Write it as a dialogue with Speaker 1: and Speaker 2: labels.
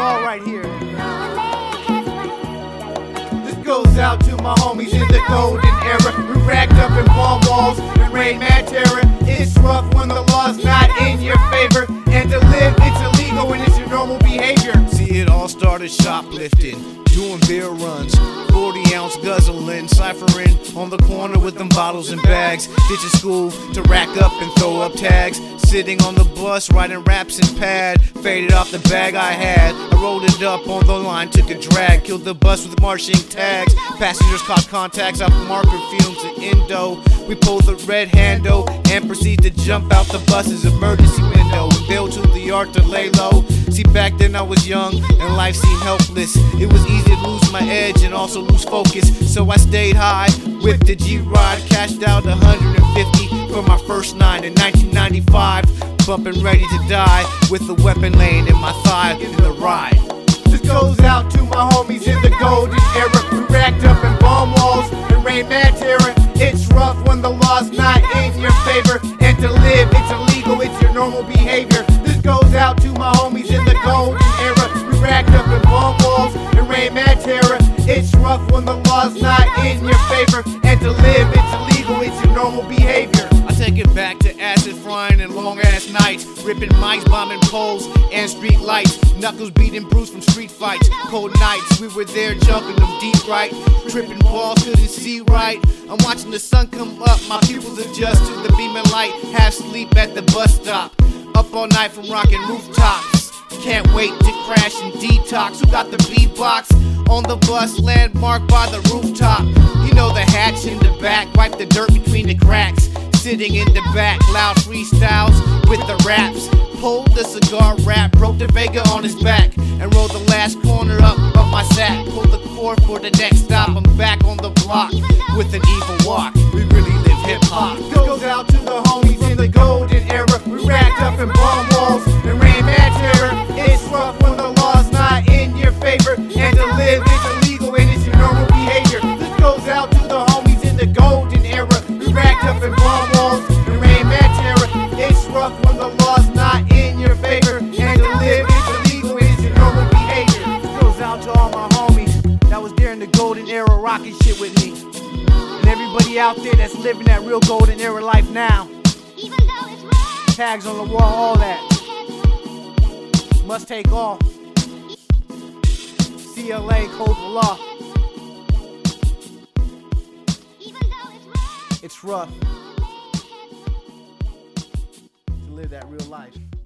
Speaker 1: all right here. This goes out to my homies in the golden era. We racked up in palm walls and rain mad terror. It's rough when the law's not in your favor, and to live it's illegal and it's your normal behavior.
Speaker 2: See, it all started shoplifting, doing beer runs, 40-ounce guzzling, ciphering on the corner with them bottles and bags, ditching school to rack up and throw up tags, sitting on the bus writing raps and pad, faded off the bag I had. I rolled it up on the line, took a drag, killed the bus with marching tags. Passengers caught contacts off marker fumes and endo. We pulled the red handle and proceed to jump out the bus's emergency window and bail to the yard to lay low. See, back then I was young and life seemed helpless. It was easy to lose my edge and also lose focus, so I stayed high, whipped the G-Ride, cashed out 150 for my first 9 in 1995. Bumping ready to die with a weapon laying in my thigh in the ride.
Speaker 1: This goes out to my homies in the golden era. We racked up in bomb walls and rain mad terror. It's rough when the law's not in your favor, and to live it's illegal, it's your normal behavior. This goes out to my homies in the golden era. We racked up in bomb walls and rain mad terror. It's rough when the law's not in your favor, and to live it's illegal, it's your normal behavior.
Speaker 2: I take it back to acid frying and long ass nights, ripping mics, bombing poles and street lights, knuckles beating Bruce from street fights. Cold nights, we were there jumping them deep right, tripping balls, couldn't see right. I'm watching the sun come up, my pupils adjust to the beaming light, half sleep at the bus stop, up all night from rocking rooftops. Can't wait to crash and detox. Who got the beatbox on the bus, landmark by the rooftop? You know the hatch in the back, wipe the dirt between the cracks. Sitting in the back, loud freestyles with the raps. Pulled the cigar wrap, broke the Vega on his back, and rolled the last corner up of my sack. Pulled the cord for the next stop. I'm back on the block with an evil walk. We really live hip hop.
Speaker 1: Goes out to the homies in the golden era. We racked up in bomb walls and rain mad terror. It's rough when the law's not in your favor, and to live it's illegal and it's your normal behavior. This goes out to the homies in the golden era. We racked up in bomb walls and rain mad terror. It's rough when the law's not in your favor, and to live it's illegal and it's your normal behavior. This goes out to all my homies that was there in the golden era rocking shit with me, and everybody out there that's living that real golden era life now. Tags on the wall, all that. Must take all. CLA, code for law. It's rough to live that real life.